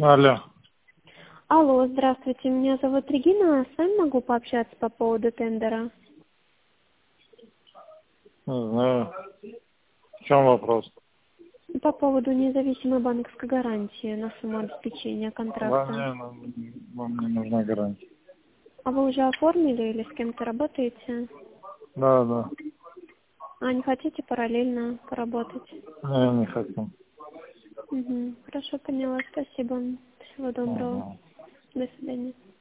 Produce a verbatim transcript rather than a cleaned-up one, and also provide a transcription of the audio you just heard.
Алло. Алло, здравствуйте, меня зовут Регина, с вами могу пообщаться по поводу тендера? Не знаю. В чем вопрос? По поводу независимой банковской гарантии на сумму обеспечения Вам контракта. не, вам не нужна гарантия. А вы уже оформили или с кем-то работаете? Да, да. А не хотите параллельно поработать? Не, не хочу. Угу. Хорошо, поняла, спасибо. Всего доброго. Ага. До свидания.